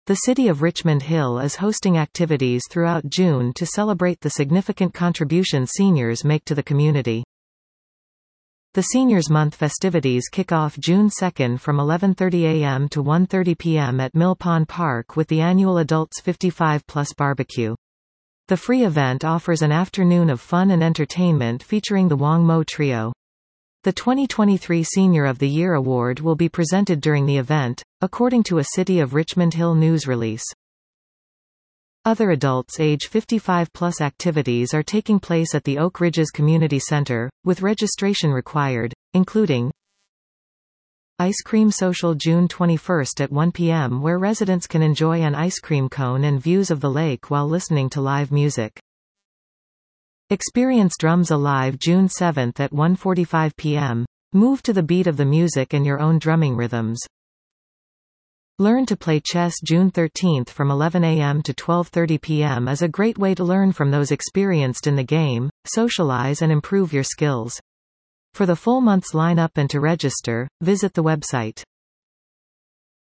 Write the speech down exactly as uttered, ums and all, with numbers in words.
The City of Richmond Hill is hosting activities throughout June to celebrate the significant contributions seniors make to the community. The Seniors Month festivities kick off June second from eleven thirty a m to one thirty p m at Mill Pond Park with the annual Adults fifty-five plus barbecue. The free event offers an afternoon of fun and entertainment featuring the Wong Mo Trio. The twenty twenty-three Senior of the Year Award will be presented during the event, according to a City of Richmond Hill news release. Other adults age fifty-five plus activities are taking place at the Oak Ridges Community Center, with registration required, including Ice Cream Social June twenty-first at one p m where residents can enjoy an ice cream cone and views of the lake while listening to live music. Experience Drums Alive June seventh at one forty-five p m Move to the beat of the music and your own drumming rhythms. Learn to Play Chess June thirteenth from eleven a m to twelve thirty p m is a great way to learn from those experienced in the game, socialize and improve your skills. For the full month's lineup and to register, visit the website.